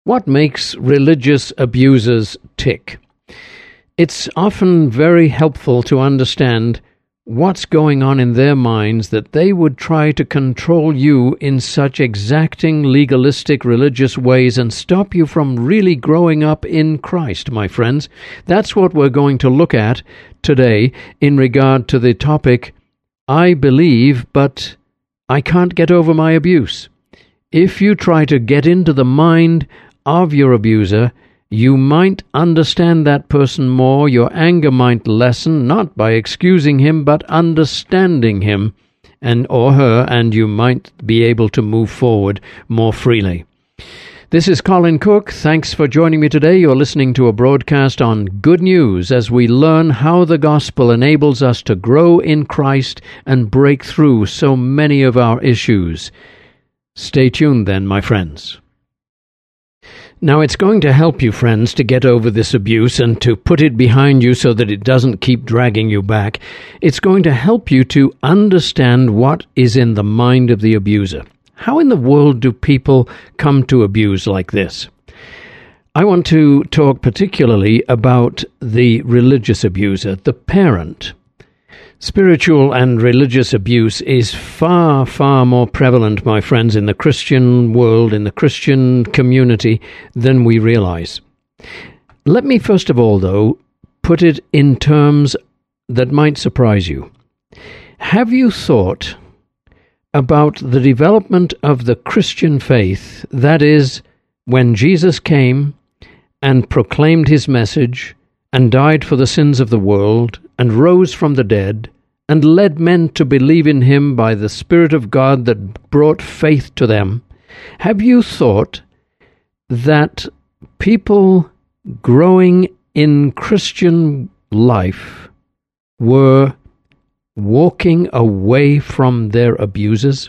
What makes religious abusers tick? It's often very helpful to understand what's going on in their minds that they would try to control you in such exacting, legalistic, religious ways and stop you from really growing up in Christ, my friends. That's what we're going to look at today in regard to the topic, I believe, but I can't get over my abuse. If you try to get into the mind of your abuser, you might understand that person more, your anger might lessen, not by excusing him, but understanding him and or her, and you might be able to move forward more freely. This is Colin Cook. Thanks for joining me today. You're listening to a broadcast on Good News as we learn how the gospel enables us to grow in Christ and break through so many of our issues. Stay tuned then, my friends. Now, it's going to help you, friends, to get over this abuse and to put it behind you so that it doesn't keep dragging you back. It's going to help you to understand what is in the mind of the abuser. How in the world do people come to abuse like this? I want to talk particularly about the religious abuser, the parent. Spiritual and religious abuse is far, far more prevalent, my friends, in the Christian world, in the Christian community, than we realize. Let me first of all, though, put it in terms that might surprise you. Have you thought about the development of the Christian faith, that is, when Jesus came and proclaimed his message and died for the sins of the world and rose from the dead and led men to believe in him by the Spirit of God that brought faith to them? Have you thought that people growing in Christian life were walking away from their abusers?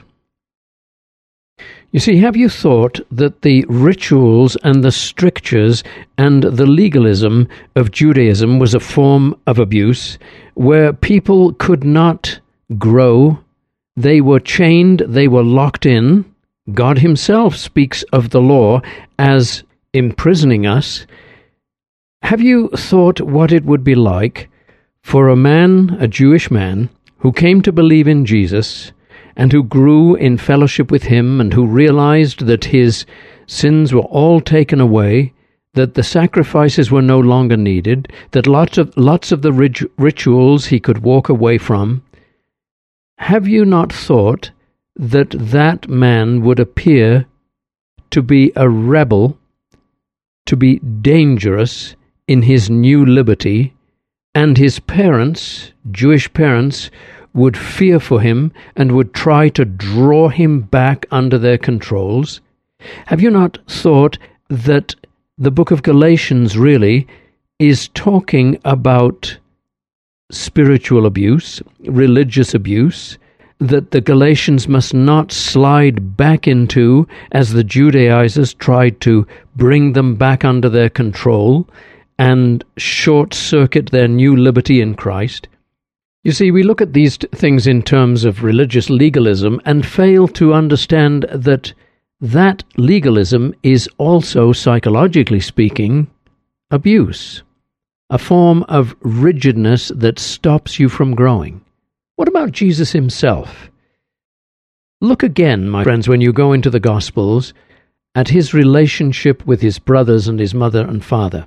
You see, have you thought that the rituals and the strictures and the legalism of Judaism was a form of abuse where people could not grow? They were chained, they were locked in. God himself speaks of the law as imprisoning us. Have you thought what it would be like for a man, a Jewish man, who came to believe in Jesus and who grew in fellowship with him and who realized that his sins were all taken away, that the sacrifices were no longer needed, that lots of the rituals he could walk away from? Have you not thought that that man would appear to be a rebel, to be dangerous in his new liberty, and his parents, Jewish parents, would fear for him and would try to draw him back under their controls? Have you not thought that the book of Galatians really is talking about spiritual abuse, religious abuse, that the Galatians must not slide back into as the Judaizers tried to bring them back under their control and short-circuit their new liberty in Christ? You see, we look at these things in terms of religious legalism and fail to understand that that legalism is also, psychologically speaking, abuse, a form of rigidness that stops you from growing. What about Jesus himself? Look again, my friends, when you go into the Gospels, at his relationship with his brothers and his mother and father.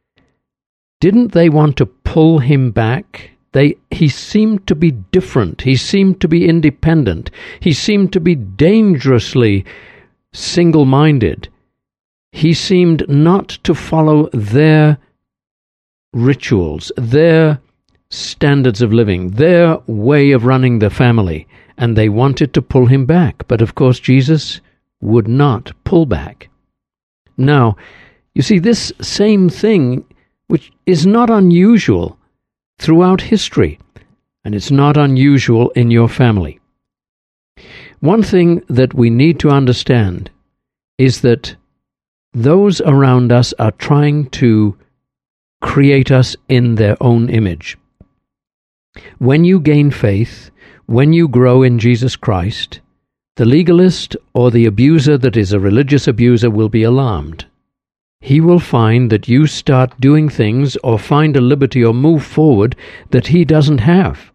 Didn't they want to pull him back? He seemed to be different. He seemed to be independent. He seemed to be dangerously single-minded. He seemed not to follow their rituals, their standards of living, their way of running the family, and they wanted to pull him back. But of course, Jesus would not pull back. Now, you see, this same thing, which is not unusual throughout history, and it's not unusual in your family. One thing that we need to understand is that those around us are trying to create us in their own image. When you gain faith, when you grow in Jesus Christ, the legalist or the abuser that is a religious abuser will be alarmed. he will find that you start doing things or find a liberty or move forward that he doesn't have.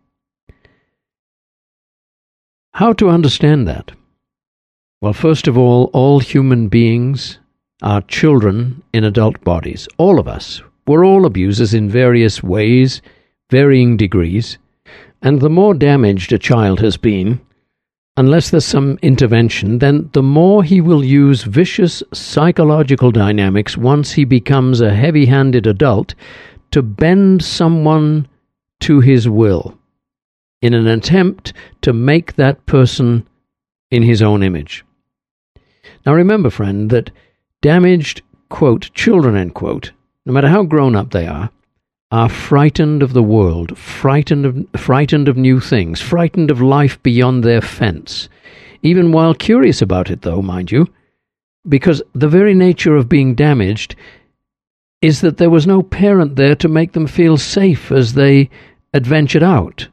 How to understand that? Well, first of all human beings are children in adult bodies. All of us. We're all abusers in various ways, varying degrees. And the more damaged a child has been, unless there's some intervention, then the more he will use vicious psychological dynamics once he becomes a heavy-handed adult to bend someone to his will in an attempt to make that person in his own image. Now remember, friend, that damaged, quote, children, end quote, no matter how grown up they are frightened of the world, frightened of new things, frightened of life beyond their fence, even while curious about it, though, mind you, because the very nature of being damaged is that there was no parent there to make them feel safe as they adventured out.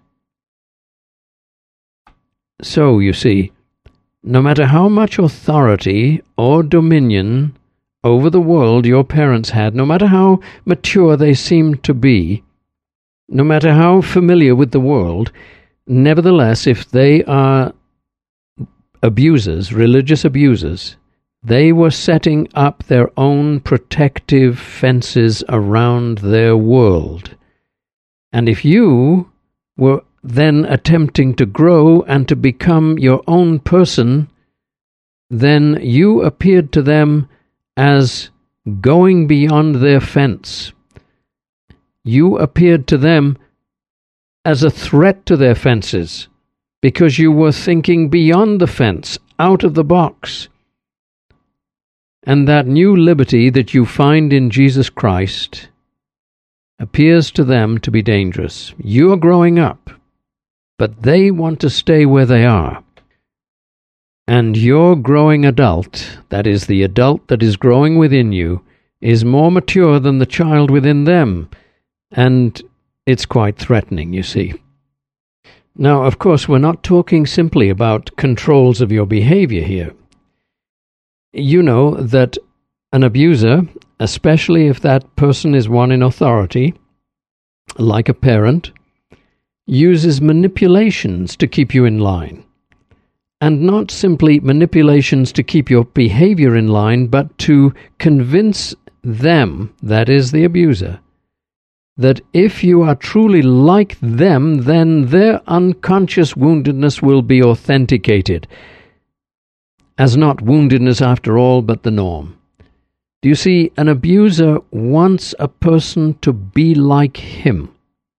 So, you see, no matter how much authority or dominion over the world your parents had, no matter how mature they seemed to be, no matter how familiar with the world, nevertheless, if they are abusers, religious abusers, they were setting up their own protective fences around their world. And if you were then attempting to grow and to become your own person, then you appeared to them as going beyond their fence. You appeared to them as a threat to their fences, because you were thinking beyond the fence, out of the box. And that new liberty that you find in Jesus Christ appears to them to be dangerous. You are growing up, but they want to stay where they are. And your growing adult, that is, the adult that is growing within you, is more mature than the child within them. And it's quite threatening, you see. Now, of course, we're not talking simply about controls of your behavior here. You know that an abuser, especially if that person is one in authority, like a parent, uses manipulations to keep you in line. And not simply manipulations to keep your behavior in line, but to convince them, that is the abuser, that if you are truly like them, then their unconscious woundedness will be authenticated, as not woundedness after all, but the norm. Do you see, an abuser wants a person to be like him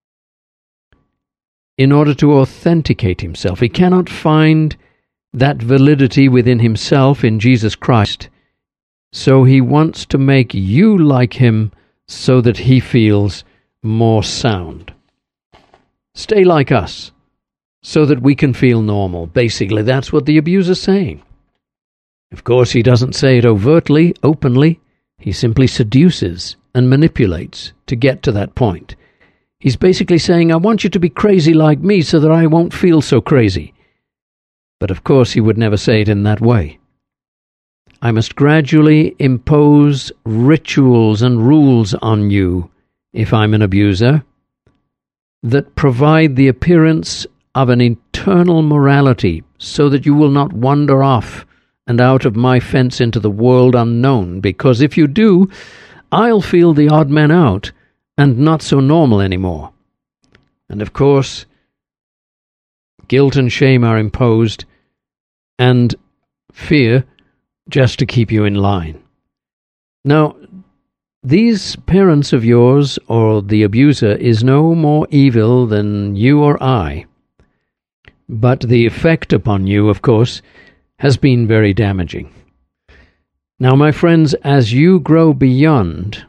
in order to authenticate himself. He cannot find that validity within himself in Jesus Christ, so he wants to make you like him so that he feels more sound. Stay like us so that we can feel normal. Basically, that's what the abuser's saying. Of course, he doesn't say it overtly, openly. He simply seduces and manipulates to get to that point. He's basically saying, I want you to be crazy like me so that I won't feel so crazy. But of course he would never say it in that way. I must gradually impose rituals and rules on you, if I'm an abuser, that provide the appearance of an eternal morality, so that you will not wander off and out of my fence into the world unknown, because if you do, I'll feel the odd man out and not so normal anymore. And of course, guilt and shame are imposed, and fear, just to keep you in line. Now, these parents of yours, or the abuser, is no more evil than you or I. But the effect upon you, of course, has been very damaging. Now, my friends, as you grow beyond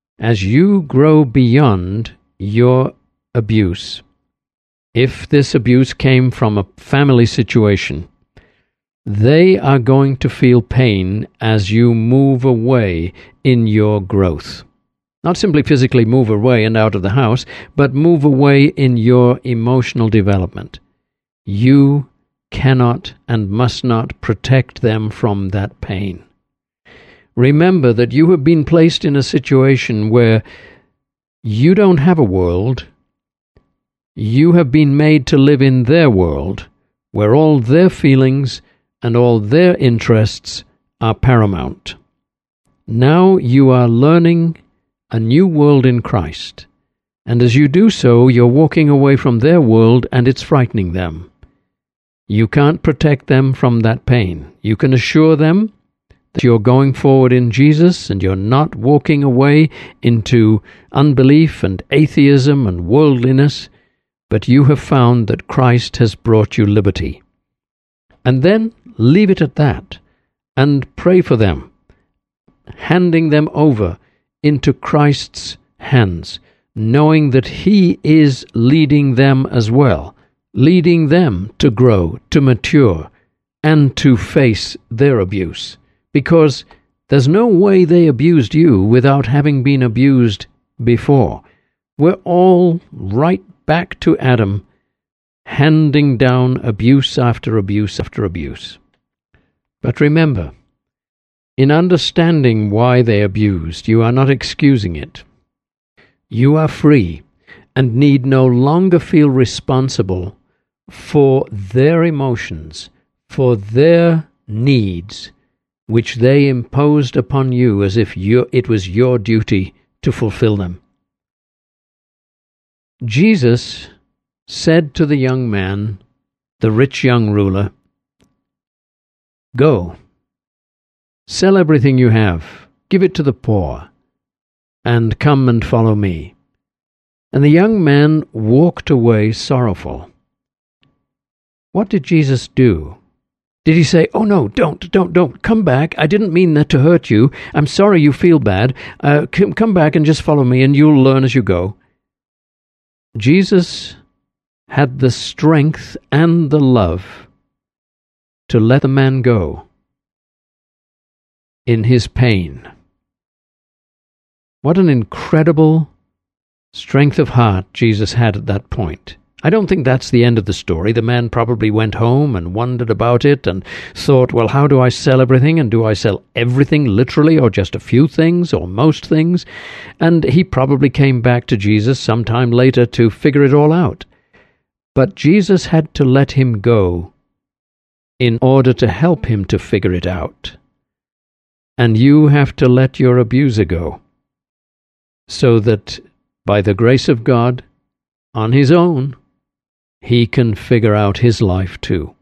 your abuse, if this abuse came from a family situation, they are going to feel pain as you move away in your growth. Not simply physically move away and out of the house, but move away in your emotional development. You cannot and must not protect them from that pain. remember that you have been placed in a situation where you don't have a world. You have been made to live in their world, where all their feelings and all their interests are paramount. Now you are learning a new world in Christ, and as you do so, you're walking away from their world and it's frightening them. You can't protect them from that pain. You can assure them that you're going forward in Jesus and you're not walking away into unbelief and atheism and worldliness, but you have found that Christ has brought you liberty. And then leave it at that and pray for them, handing them over into Christ's hands, knowing that He is leading them as well, leading them to grow, to mature, and to face their abuse. Because there's no way they abused you without having been abused before. We're all right back to Adam, handing down abuse after abuse after abuse. But remember, in understanding why they abused, you are not excusing it. You are free and need no longer feel responsible for their emotions, for their needs, which they imposed upon you as if it was your duty to fulfill them. Jesus said to the young man, the rich young ruler, "Go, sell everything you have, give it to the poor, and come and follow me." And the young man walked away sorrowful. What did Jesus do? Did he say, "Oh no, don't, come back. I didn't mean that to hurt you. I'm sorry you feel bad. Come back and just follow me and you'll learn as you go"? Jesus had the strength and the love to let the man go in his pain. What an incredible strength of heart Jesus had at that point. I don't think that's the end of the story. The man probably went home and wondered about it and thought, well, how do I sell everything? And do I sell everything literally, or just a few things, or most things? And he probably came back to Jesus sometime later to figure it all out. But Jesus had to let him go in order to help him to figure it out. And you have to let your abuser go, so that by the grace of God, on his own, he can figure out his life too.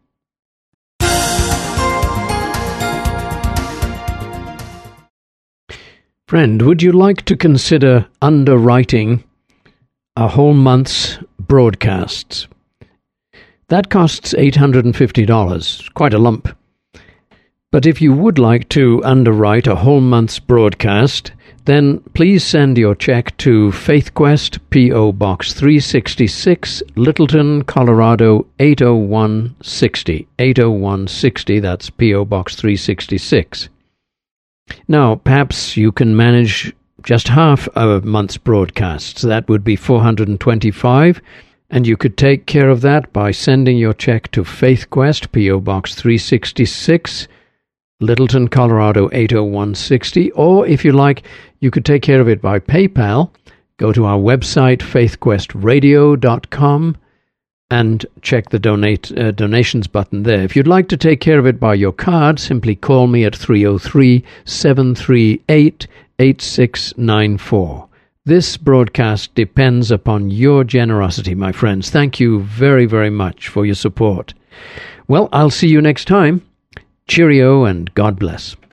Friend, would you like to consider underwriting a whole month's broadcasts? That costs $850, quite a lump. But if you would like to underwrite a whole month's broadcast, then please send your check to FaithQuest, P.O. Box 366, Littleton, Colorado 80160. 80160, that's P.O. Box 366. Now, perhaps you can manage just half a month's broadcasts. That would be $425, and you could take care of that by sending your check to FaithQuest, P.O. Box 366, Littleton, Colorado 80160, or if you like, you could take care of it by PayPal. Go to our website, faithquestradio.com, and check the donations button there. If you'd like to take care of it by your card, simply call me at 303-738-8694. This broadcast depends upon your generosity, my friends. Thank you very, very much for your support. Well, I'll see you next time. Cheerio and God bless.